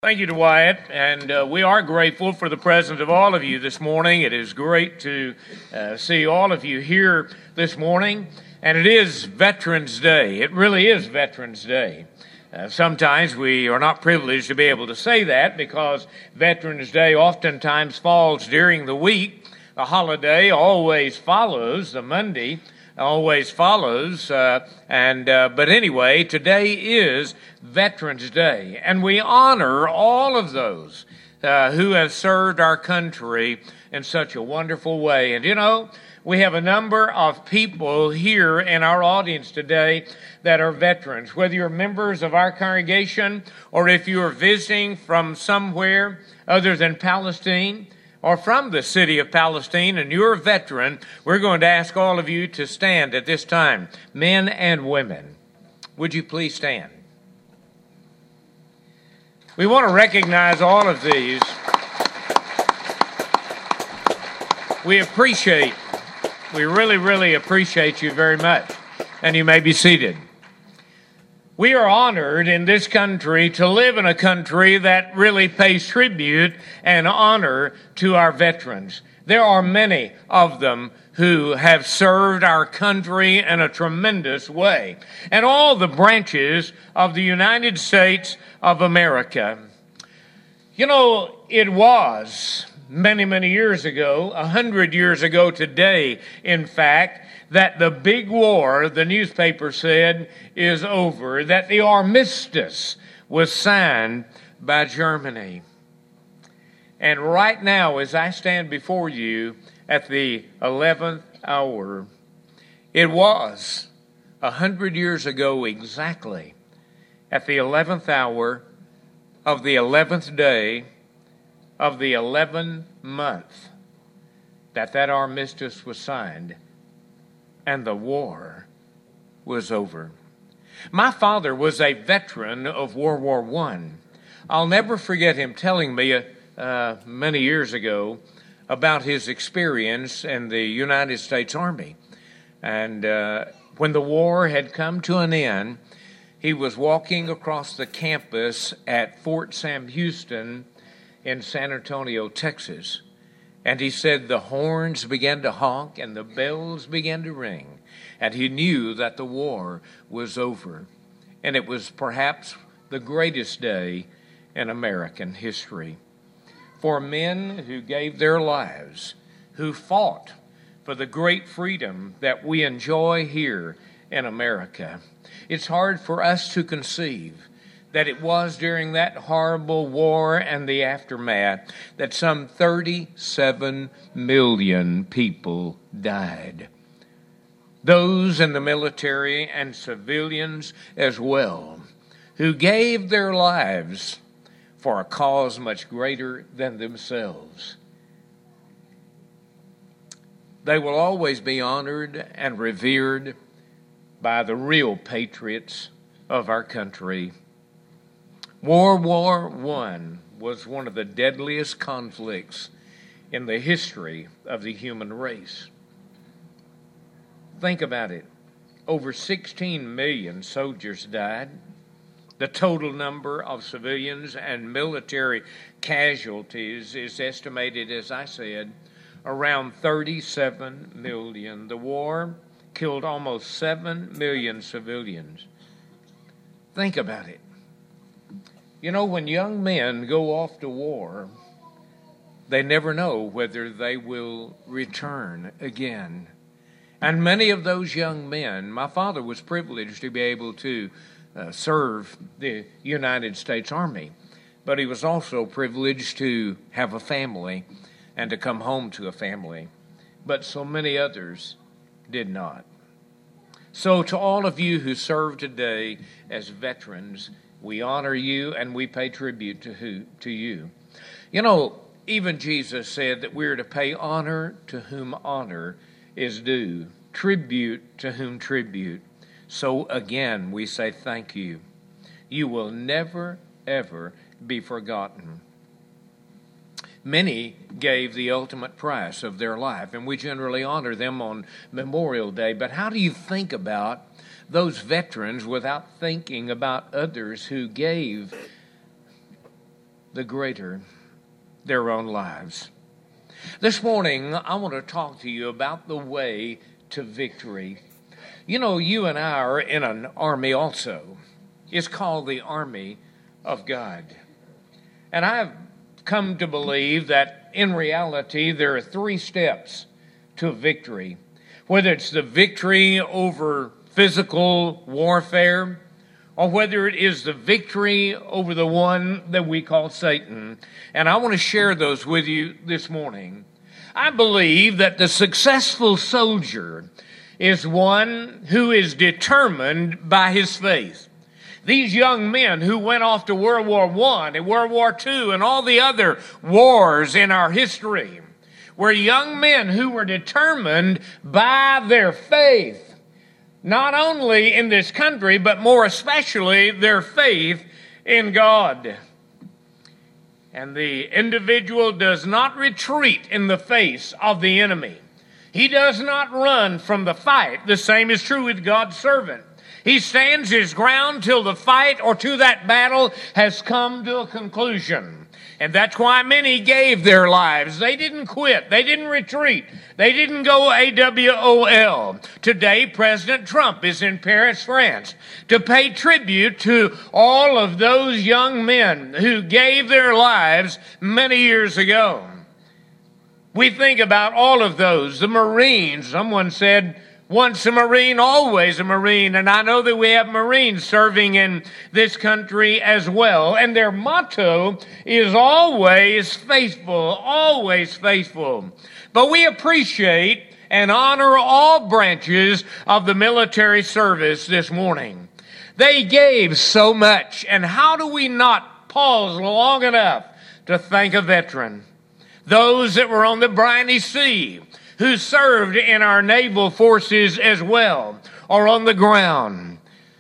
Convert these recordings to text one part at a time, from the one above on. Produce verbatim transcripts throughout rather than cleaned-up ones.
Thank you, Dwight, and uh, we are grateful for the presence of all of you this morning. It is great to uh, see all of you here this morning, and it is Veterans Day. It really is Veterans Day. Uh, sometimes we are not privileged to be able to say that because Veterans Day oftentimes falls during the week. The holiday always follows the Monday always follows. Uh, and uh, but anyway, today is Veterans Day, and we honor all of those uh, who have served our country in such a wonderful way. And you know, we have a number of people here in our audience today that are veterans, whether you're members of our congregation or if you are visiting from somewhere other than Palestine, or from the city of Palestine, and you're a veteran, we're going to ask all of you to stand at this time, men and women. Would you please stand? We want to recognize all of these. We appreciate, we really, really appreciate you very much, and you may be seated. We are honored in this country to live in a country that really pays tribute and honor to our veterans. There are many of them who have served our country in a tremendous way, and all the branches of the United States of America. You know, it was many, many years ago, a hundred years ago today, in fact, that the big war, the newspaper said, is over, that the armistice was signed by Germany. And right now, as I stand before you at the eleventh hour, it was a hundred years ago exactly, at the eleventh hour of the eleventh day of the eleventh month, that that armistice was signed and the war was over. My father was a veteran of World War One. I'll never forget him telling me uh, many years ago about his experience in the United States Army. And uh, when the war had come to an end, he was walking across the campus at Fort Sam Houston in San Antonio, Texas. And he said the horns began to honk and the bells began to ring. And he knew that the war was over. And it was perhaps the greatest day in American history. For men who gave their lives, who fought for the great freedom that we enjoy here in America. It's hard for us to conceive that it was during that horrible war and the aftermath that some thirty-seven million people died. Those in the military and civilians as well, who gave their lives for a cause much greater than themselves. They will always be honored and revered by the real patriots of our country. World War One was one of the deadliest conflicts in the history of the human race. Think about it. Over sixteen million soldiers died. The total number of civilians and military casualties is estimated, as I said, around thirty-seven million. The war killed almost seven million civilians. Think about it. You know, when young men go off to war, they never know whether they will return again. And many of those young men, my father was privileged to be able to uh, serve the United States Army, but he was also privileged to have a family and to come home to a family. But so many others did not. So to all of you who serve today as veterans, we honor you and we pay tribute to who, to you. You know, even Jesus said that we're to pay honor to whom honor is due, tribute to whom tribute. So again, we say thank you. You will never, ever be forgotten. Many gave the ultimate price of their life, and we generally honor them on Memorial Day. But how do you think about those veterans without thinking about others who gave the greater their own lives. This morning, I want to talk to you about the way to victory. You know, you and I are in an army also. It's called the Army of God. And I've come to believe that in reality, there are three steps to victory. Whether it's the victory over physical warfare, or whether it is the victory over the one that we call Satan. And I want to share those with you this morning. I believe that the successful soldier is one who is determined by his faith. These young men who went off to World War One and World War Two and all the other wars in our history were young men who were determined by their faith. Not only in this country, but more especially their faith in God. And the individual does not retreat in the face of the enemy. He does not run from the fight. The same is true with God's servant. He stands his ground till the fight or to that battle has come to a conclusion. And that's why many gave their lives. They didn't quit. They didn't retreat. They didn't go A W O L. Today, President Trump is in Paris, France, to pay tribute to all of those young men who gave their lives many years ago. We think about all of those. The Marines, someone said, once a Marine, always a Marine. And I know that we have Marines serving in this country as well. And their motto is always faithful, always faithful. But we appreciate and honor all branches of the military service this morning. They gave so much. And how do we not pause long enough to thank a veteran? Those that were on the briny sea, who served in our naval forces as well, or on the ground.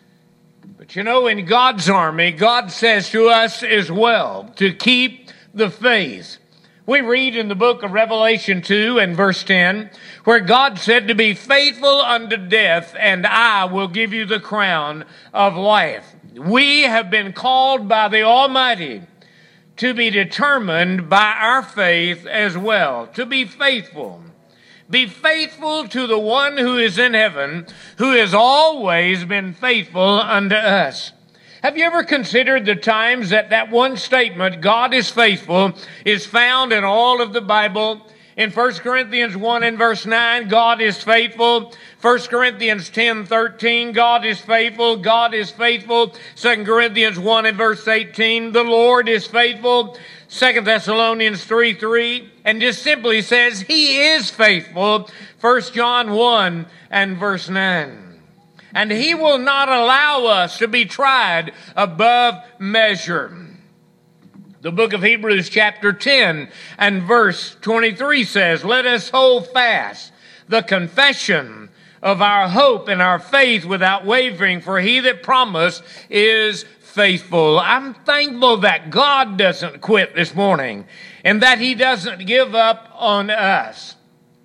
But you know, in God's army, God says to us as well to keep the faith. We read in the book of Revelation two and verse ten, where God said to be faithful unto death, and I will give you the crown of life. We have been called by the Almighty to be determined by our faith as well, to be faithful. Be faithful to the one who is in heaven, who has always been faithful unto us. Have you ever considered the times that that one statement, God is faithful, is found in all of the Bible? In First Corinthians one and verse nine, God is faithful. First Corinthians ten, thirteen, God is faithful. God is faithful. Second Corinthians one and verse eighteen, the Lord is faithful. Second Thessalonians three, three, and just simply says He is faithful. First John one and verse nine. And He will not allow us to be tried above measure. The book of Hebrews chapter ten and verse twenty-three says, let us hold fast the confession of our hope and our faith without wavering, for He that promised is faithful. I'm thankful that God doesn't quit this morning and that He doesn't give up on us.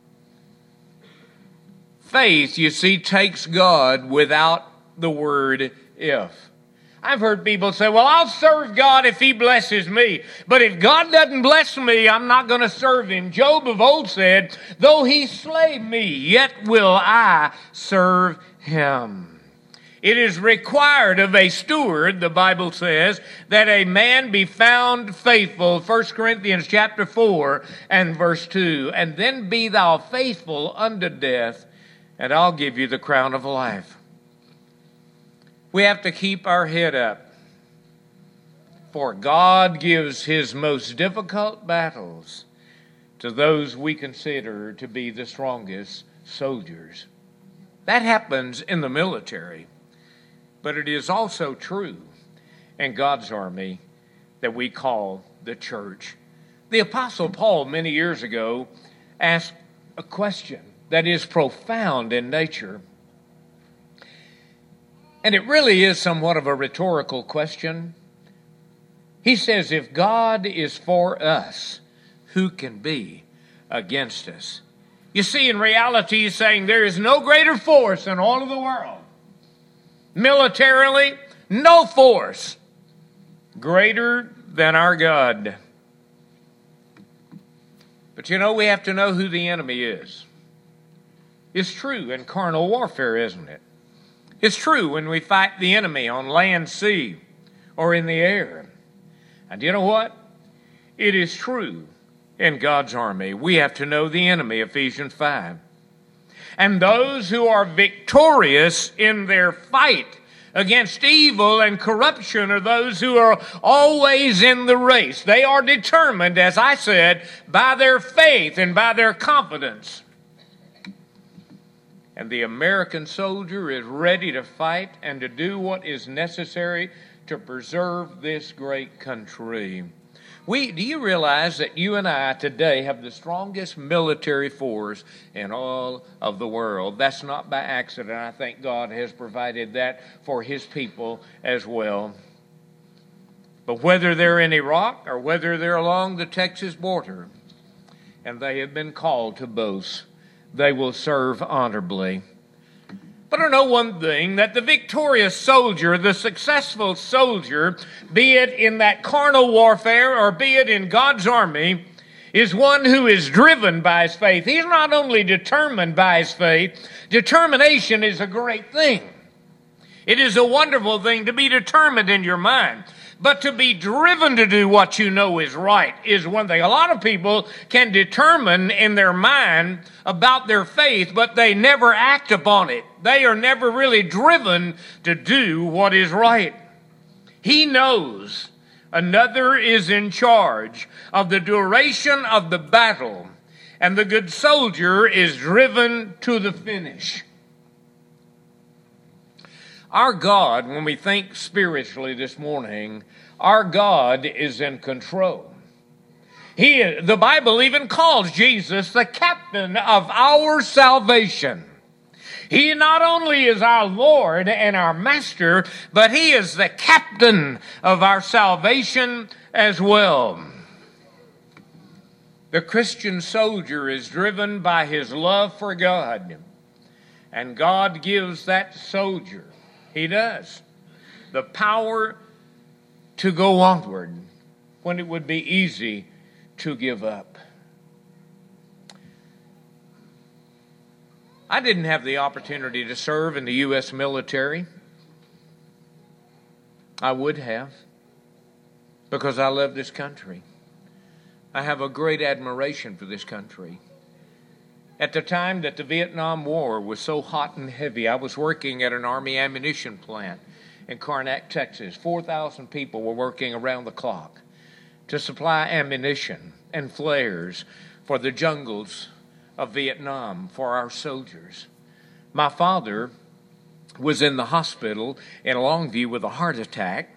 Faith, you see, takes God without the word if. I've heard people say, well, I'll serve God if He blesses me. But if God doesn't bless me, I'm not going to serve Him. Job of old said, though He slay me, yet will I serve Him. It is required of a steward, the Bible says, that a man be found faithful. First Corinthians chapter four and verse two. And then be thou faithful unto death, and I'll give you the crown of life. We have to keep our head up. For God gives His most difficult battles to those we consider to be the strongest soldiers. That happens in the military. But it is also true in God's army that we call the church. The Apostle Paul, many years ago, asked a question that is profound in nature. And it really is somewhat of a rhetorical question. He says, if God is for us, who can be against us? You see, in reality, he's saying there is no greater force in all of the world. Militarily, no force greater than our God. But you know, we have to know who the enemy is. It's true in carnal warfare, isn't it? It's true when we fight the enemy on land, sea, or in the air. And you know what? It is true in God's army. We have to know the enemy, Ephesians five. And those who are victorious in their fight against evil and corruption are those who are always in the race. They are determined, as I said, by their faith and by their confidence. And the American soldier is ready to fight and to do what is necessary to preserve this great country. We, do you realize that you and I today have the strongest military force in all of the world? That's not by accident. I think God has provided that for His people as well. But whether they're in Iraq or whether they're along the Texas border, and they have been called to both, they will serve honorably. But I know one thing, that the victorious soldier, the successful soldier, be it in that carnal warfare or be it in God's army, is one who is driven by his faith. He's not only determined by his faith. Determination is a great thing. It is a wonderful thing to be determined in your mind. But to be driven to do what you know is right is one thing. A lot of people can determine in their mind about their faith, but they never act upon it. They are never really driven to do what is right. He knows another is in charge of the duration of the battle, and the good soldier is driven to the finish. Our God, when we think spiritually this morning, our God is in control. He, the Bible even calls Jesus the captain of our salvation. He not only is our Lord and our Master, but He is the captain of our salvation as well. The Christian soldier is driven by his love for God, and God gives that soldier, He does, the power to go onward when it would be easy to give up. I didn't have the opportunity to serve in the U S military. I would have, because I love this country. I have a great admiration for this country. At the time that the Vietnam War was so hot and heavy, I was working at an Army ammunition plant in Karnak, Texas. four thousand people were working around the clock to supply ammunition and flares for the jungles of Vietnam for our soldiers. My father was in the hospital in Longview with a heart attack.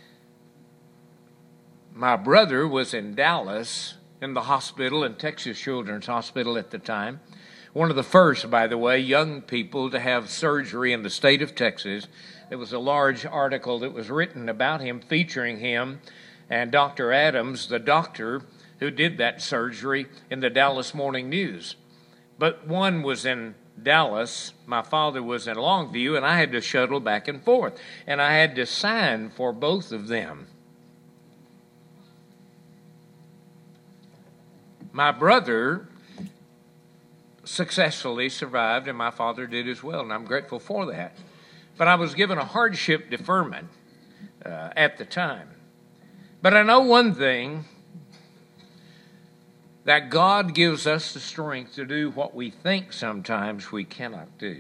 My brother was in Dallas in the hospital, in Texas Children's Hospital at the time. One of the first, by the way, young people to have surgery in the state of Texas. There was a large article that was written about him, featuring him and Doctor Adams, the doctor who did that surgery, in the Dallas Morning News. But one was in Dallas, my father was in Longview, and I had to shuttle back and forth. And I had to sign for both of them. My brother successfully survived, and my father did as well, and I'm grateful for that. But I was given a hardship deferment uh, at the time. But I know one thing, that God gives us the strength to do what we think sometimes we cannot do.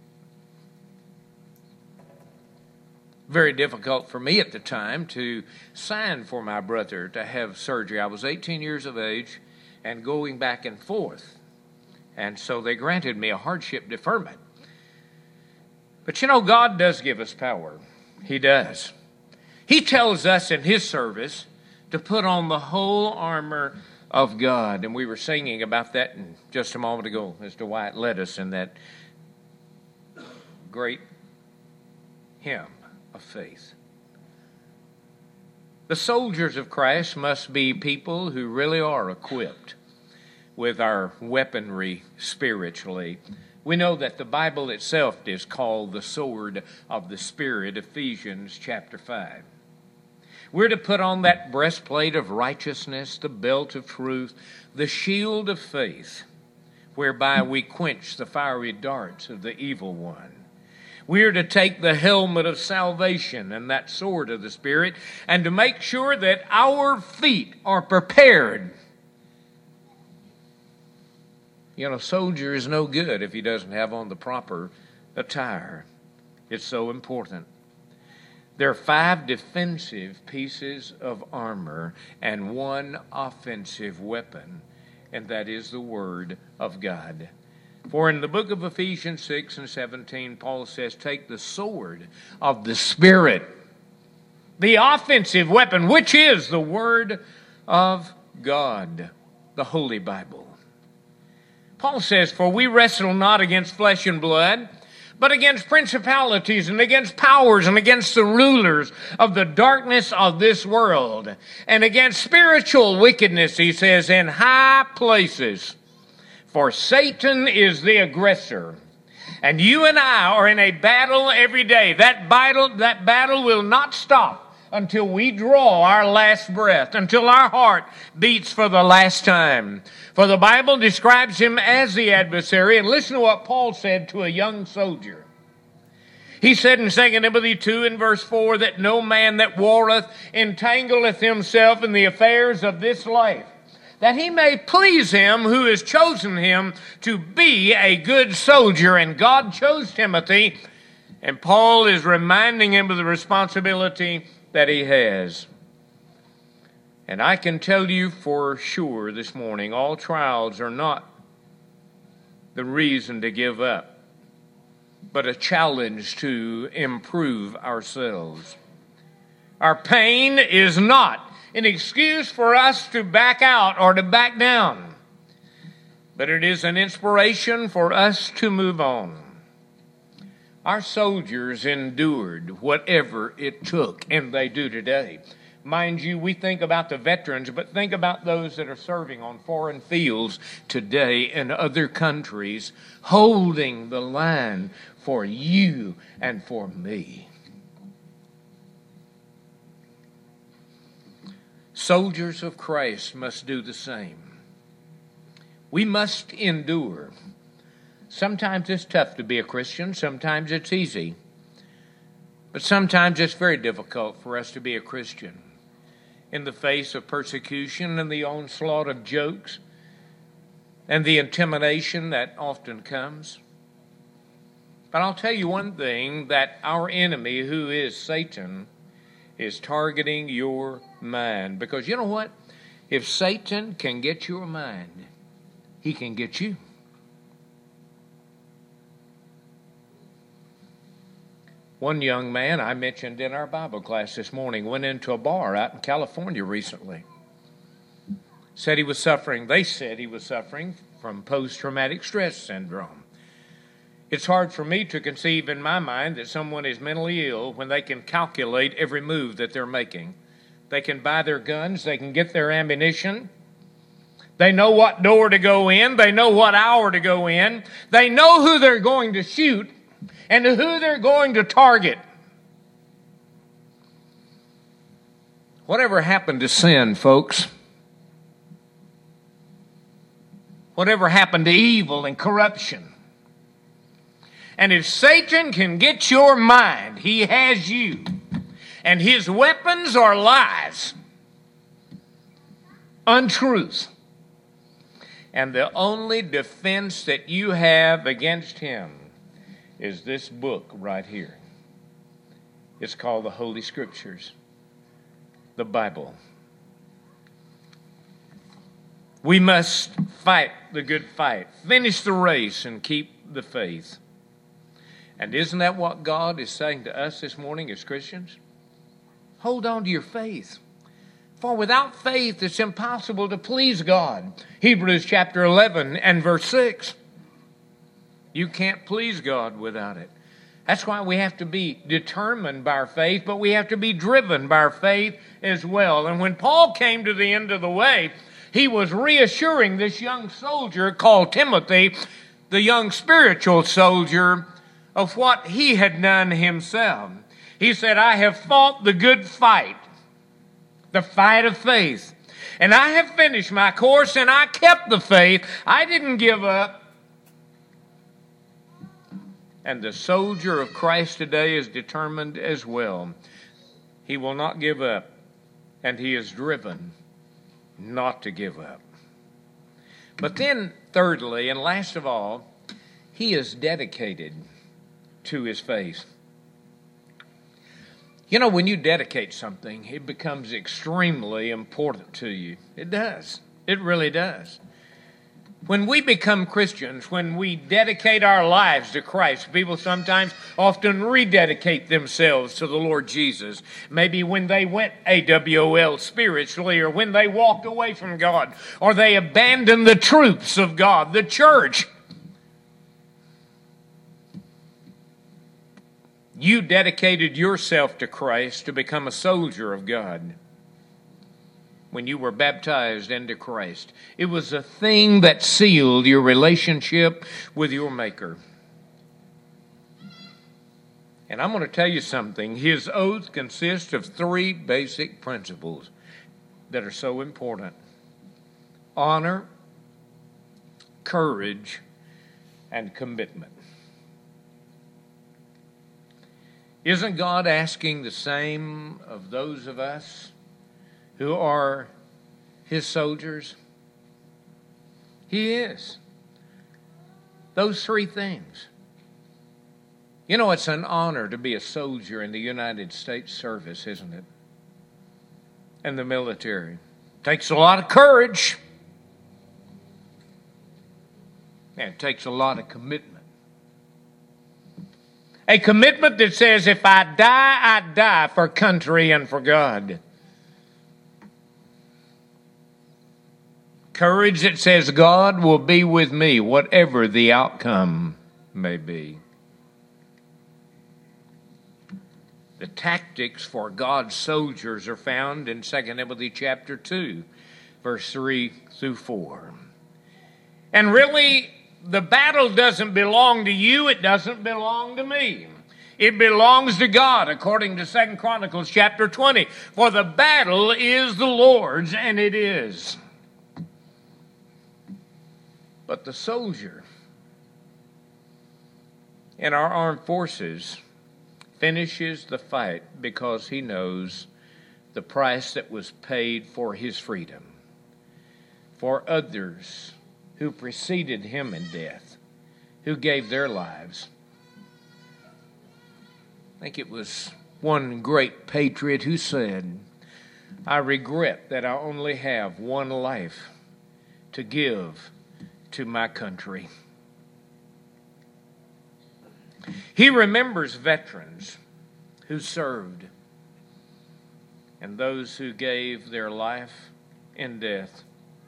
Very difficult for me at the time to sign for my brother to have surgery. I was eighteen years of age and going back and forth. And so they granted me a hardship deferment. But you know, God does give us power. He does. He tells us in His service to put on the whole armor of God. And we were singing about that in just a moment ago as to why it led us in that great hymn of faith. The soldiers of Christ must be people who really are equipped with our weaponry spiritually. We know that the Bible itself is called the sword of the Spirit, Ephesians chapter five. We're to put on that breastplate of righteousness, the belt of truth, the shield of faith, whereby we quench the fiery darts of the evil one. We are to take the helmet of salvation and that sword of the Spirit, and to make sure that our feet are prepared. You know, a soldier is no good if he doesn't have on the proper attire. It's so important. There are five defensive pieces of armor and one offensive weapon, and that is the Word of God. For in the book of Ephesians six and seventeen, Paul says, take the sword of the Spirit, the offensive weapon, which is the Word of God, the Holy Bible. Paul says, for we wrestle not against flesh and blood, but against principalities and against powers and against the rulers of the darkness of this world, and against spiritual wickedness, he says, in high places. For Satan is the aggressor, and you and I are in a battle every day. That battle, that battle will not stop until we draw our last breath, until our heart beats for the last time. For the Bible describes him as the adversary, and listen to what Paul said to a young soldier. He said in Second Timothy two and verse four, that no man that warreth entangleth himself in the affairs of this life, that he may please him who has chosen him to be a good soldier. And God chose Timothy, and Paul is reminding him of the responsibility that he has. And I can tell you for sure this morning, all trials are not the reason to give up, but a challenge to improve ourselves. Our pain is not an excuse for us to back out or to back down, but it is an inspiration for us to move on. Our soldiers endured whatever it took, and they do today. Mind you, we think about the veterans, but think about those that are serving on foreign fields today in other countries, holding the line for you and for me. Soldiers of Christ must do the same. We must endure. Sometimes it's tough to be a Christian. Sometimes it's easy. But sometimes it's very difficult for us to be a Christian in the face of persecution and the onslaught of jokes and the intimidation that often comes. But I'll tell you one thing, that our enemy, who is Satan, is targeting your mind. Because you know what? If Satan can get your mind, he can get you. One young man I mentioned in our Bible class this morning went into a bar out in California recently. Said he was suffering, they said he was suffering from post-traumatic stress syndrome. It's hard for me to conceive in my mind that someone is mentally ill when they can calculate every move that they're making. They can buy their guns, they can get their ammunition. They know what door to go in, they know what hour to go in. They know who they're going to shoot and who they're going to target. Whatever happened to sin, folks? Whatever happened to evil and corruption? And if Satan can get your mind, he has you. And his weapons are lies, untruth. And the only defense that you have against him is this book right here. It's called the Holy Scriptures, the Bible. We must fight the good fight, finish the race, and keep the faith. And isn't that what God is saying to us this morning as Christians? Hold on to your faith. For without faith, it's impossible to please God. Hebrews chapter eleven and verse six. You can't please God without it. That's why we have to be determined by our faith, but we have to be driven by our faith as well. And when Paul came to the end of the way, he was reassuring this young soldier called Timothy, the young spiritual soldier, of what he had done himself. He said, I have fought the good fight. the fight of faith. And I have finished my course, and I kept the faith. I didn't give up. And the soldier of Christ today is determined as well. He will not give up, and he is driven not to give up. But then, thirdly, and last of all, he is dedicated to his faith. You know, when you dedicate something, it becomes extremely important to you. It does. It really does. When we become Christians, when we dedicate our lives to Christ, people sometimes often rededicate themselves to the Lord Jesus. Maybe when they went A W O L spiritually, or when they walked away from God, or they abandoned the truths of God, the church. You dedicated yourself to Christ to become a soldier of God. When you were baptized into Christ, it was a thing that sealed your relationship with your Maker. And I'm going to tell you something. His oath consists of three basic principles that are so important: honor, courage, and commitment. Isn't God asking the same of those of us who are his soldiers? He is. Those three things. You know, it's an honor to be a soldier in the United States service, isn't it? And the military. It takes a lot of courage. And it takes a lot of commitment. A commitment that says, if I die, I die for country and for God. Courage that says, God will be with me, whatever the outcome may be. The tactics for God's soldiers are found in Second Timothy chapter two, verse three through four. And really, the battle doesn't belong to you. It doesn't belong to me. It belongs to God, according to Second Chronicles chapter twenty. For the battle is the Lord's, and it is. But the soldier in our armed forces finishes the fight because he knows the price that was paid for his freedom. For others who preceded him in death, who gave their lives. I think it was one great patriot who said, I regret that I only have one life to give to my country. He remembers veterans who served and those who gave their life in death.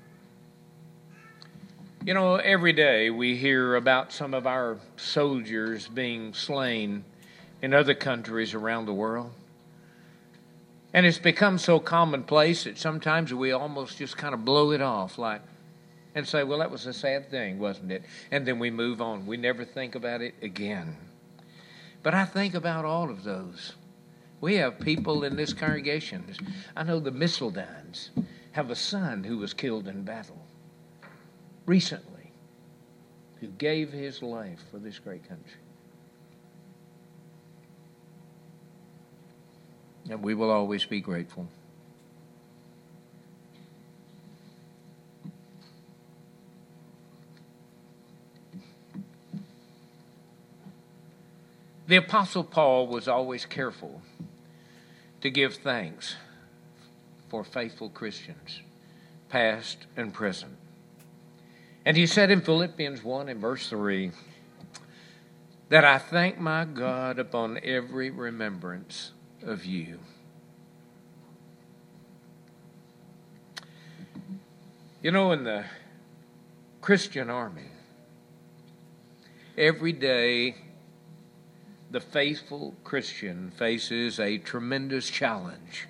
You know, every day we hear about some of our soldiers being slain in other countries around the world. And it's become so commonplace that sometimes we almost just kind of blow it off like, and say, well, that was a sad thing, wasn't it? And then we move on. We never think about it again. But I think about all of those. We have people in this congregation. I know the Missildines have a son who was killed in battle recently, who gave his life for this great country. And we will always be grateful. The Apostle Paul was always careful to give thanks for faithful Christians, past and present. And he said in Philippians one and verse three, that I thank my God upon every remembrance of you. You know, in the Christian army, every day the faithful Christian faces a tremendous challenge.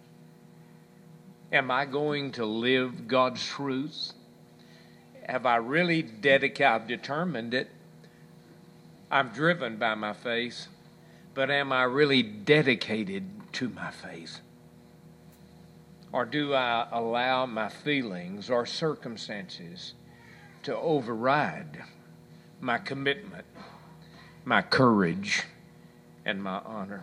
Am I going to live God's truth? Have I really dedicated, I've determined it. I'm driven by my faith, but am I really dedicated to my faith? Or do I allow my feelings or circumstances to override my commitment, my courage, and my honor?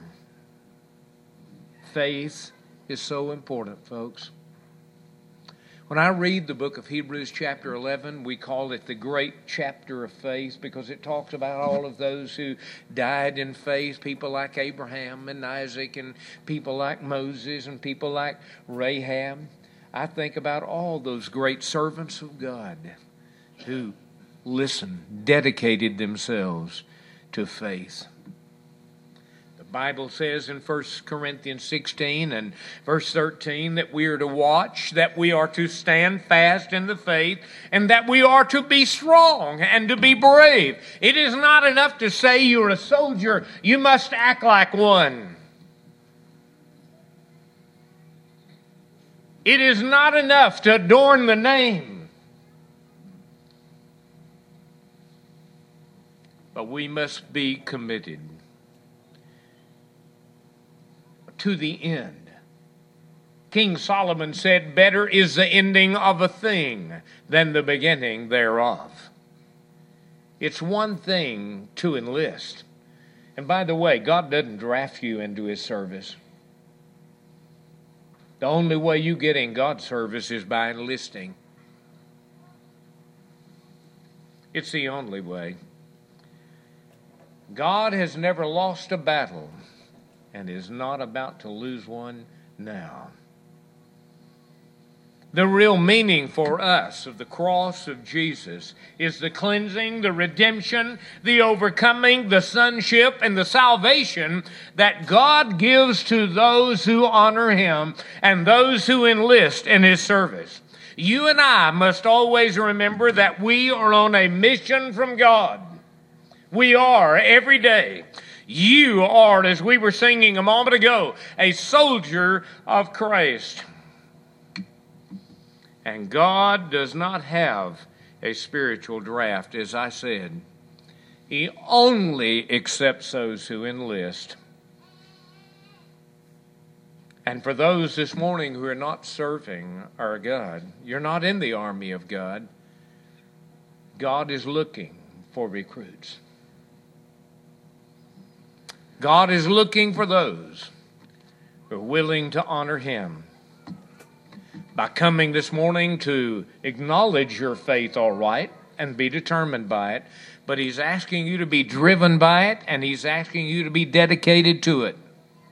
Faith is so important, folks. When I read the book of Hebrews chapter eleven, we call it the great chapter of faith because it talks about all of those who died in faith, people like Abraham and Isaac and people like Moses and people like Rahab. I think about all those great servants of God who listened, dedicated themselves to faith. The Bible says in First Corinthians sixteen and verse thirteen that we are to watch, that we are to stand fast in the faith, and that we are to be strong and to be brave. It is not enough to say you're a soldier. You must act like one. It is not enough to adorn the name. But we must be committed to the end. King Solomon said, "Better is the ending of a thing than the beginning thereof." It's one thing to enlist. And by the way, God doesn't draft you into His service. The only way you get in God's service is by enlisting. It's the only way. God has never lost a battle and is not about to lose one now. The real meaning for us of the cross of Jesus is the cleansing, the redemption, the overcoming, the sonship, and the salvation that God gives to those who honor Him and those who enlist in His service. You and I must always remember that we are on a mission from God. We are every day. You are, as we were singing a moment ago, a soldier of Christ. And God does not have a spiritual draft, as I said. He only accepts those who enlist. And for those this morning who are not serving our God, you're not in the army of God. God is looking for recruits. God is looking for those who are willing to honor Him. By coming this morning to acknowledge your faith, all right, and be determined by it, but He's asking you to be driven by it, and He's asking you to be dedicated to it.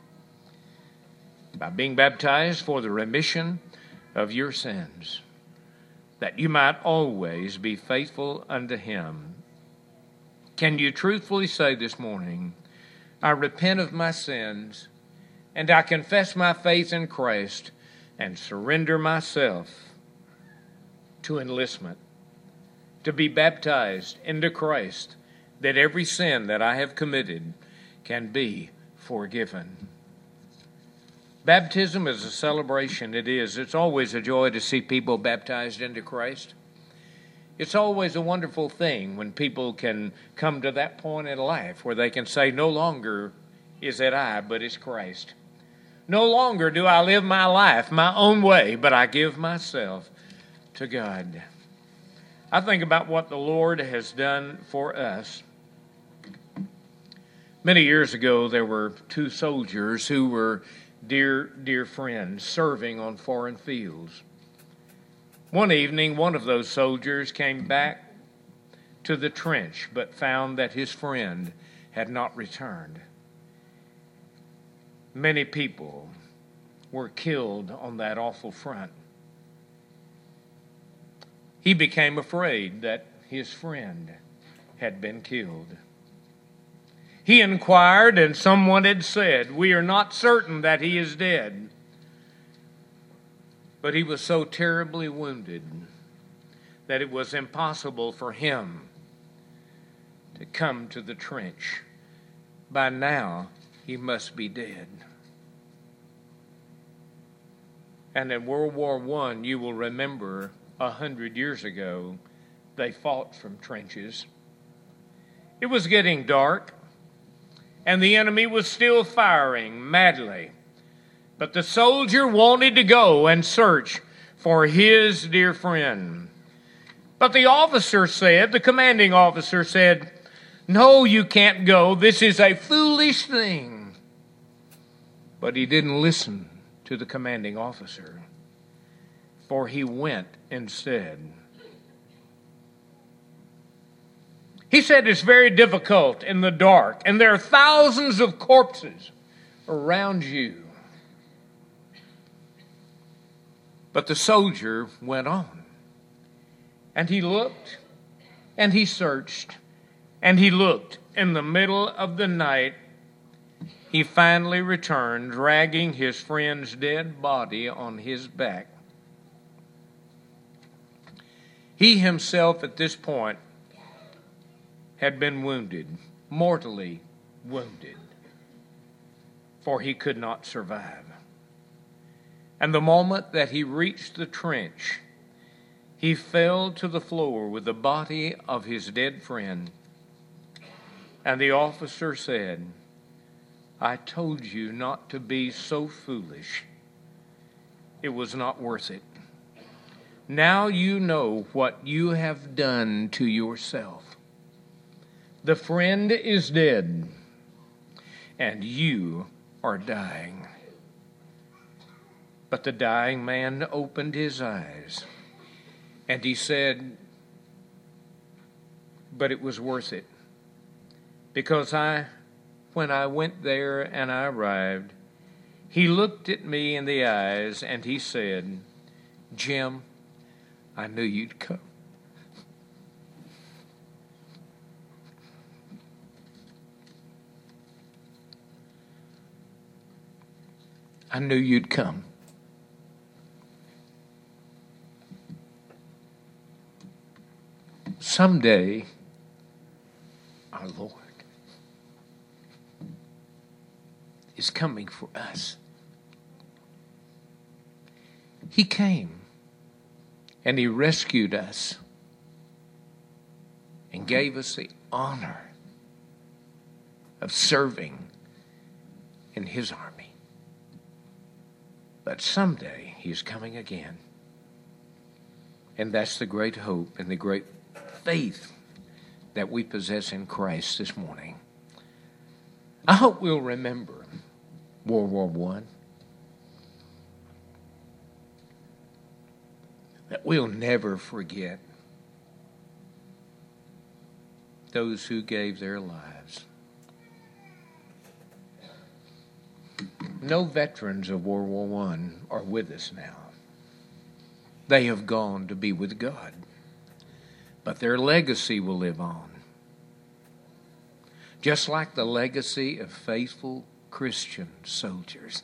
By being baptized for the remission of your sins, that you might always be faithful unto Him. Can you truthfully say this morning, I repent of my sins, and I confess my faith in Christ, and surrender myself to enlistment, to be baptized into Christ, that every sin that I have committed can be forgiven. Baptism is a celebration. It is. It's always a joy to see people baptized into Christ. It's always a wonderful thing when people can come to that point in life where they can say, no longer is it I, but it's Christ. No longer do I live my life my own way, but I give myself to God. I think about what the Lord has done for us. Many years ago, there were two soldiers who were dear, dear friends serving on foreign fields. One evening, one of those soldiers came back to the trench, but found that his friend had not returned. Many people were killed on that awful front. He became afraid that his friend had been killed. He inquired, and someone had said, "We are not certain that he is dead." But he was so terribly wounded that it was impossible for him to come to the trench. By now, he must be dead. And in World War One, you will remember a hundred years ago, they fought from trenches. It was getting dark, and the enemy was still firing madly. But the soldier wanted to go and search for his dear friend. But the officer said, the commanding officer said, "No, you can't go. This is a foolish thing." But he didn't listen to the commanding officer, for he went instead. He said it's very difficult in the dark, and there are thousands of corpses around you. But the soldier went on, and he looked, and he searched, and he looked. In the middle of the night, he finally returned, dragging his friend's dead body on his back. He himself, at this point, had been wounded, mortally wounded, for he could not survive. And the moment that he reached the trench, he fell to the floor with the body of his dead friend. And the officer said, "I told you not to be so foolish. It was not worth it. Now you know what you have done to yourself. The friend is dead, and you are dying." But the dying man opened his eyes, and he said, "But it was worth it, because I, when I went there and I arrived, he looked at me in the eyes and he said, 'Jim, I knew you'd come.'" I knew you'd come. Someday, our Lord is coming for us. He came and he rescued us and gave us the honor of serving in his army. But someday he's coming again. And that's the great hope and the great faith that we possess in Christ this morning. I hope we'll remember World War One. That we'll never forget those who gave their lives. No veterans of World War One are with us now. They have gone to be with God. But their legacy will live on. Just like the legacy of faithful Christian soldiers.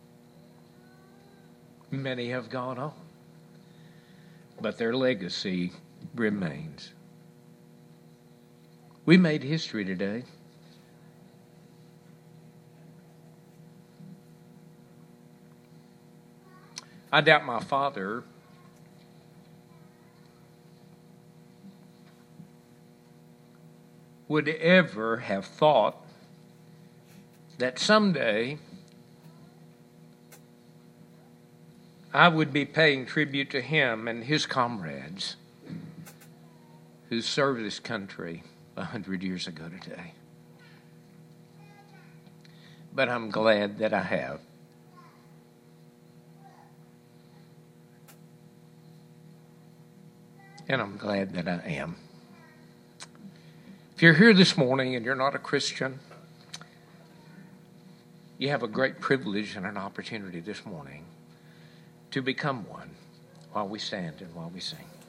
Many have gone on, but their legacy remains. We made history today. I doubt my father would ever have thought that someday I would be paying tribute to him and his comrades who served this country a hundred years ago today. But I'm glad that I have. And I'm glad that I am. If you're here this morning and you're not a Christian, you have a great privilege and an opportunity this morning to become one while we stand and while we sing.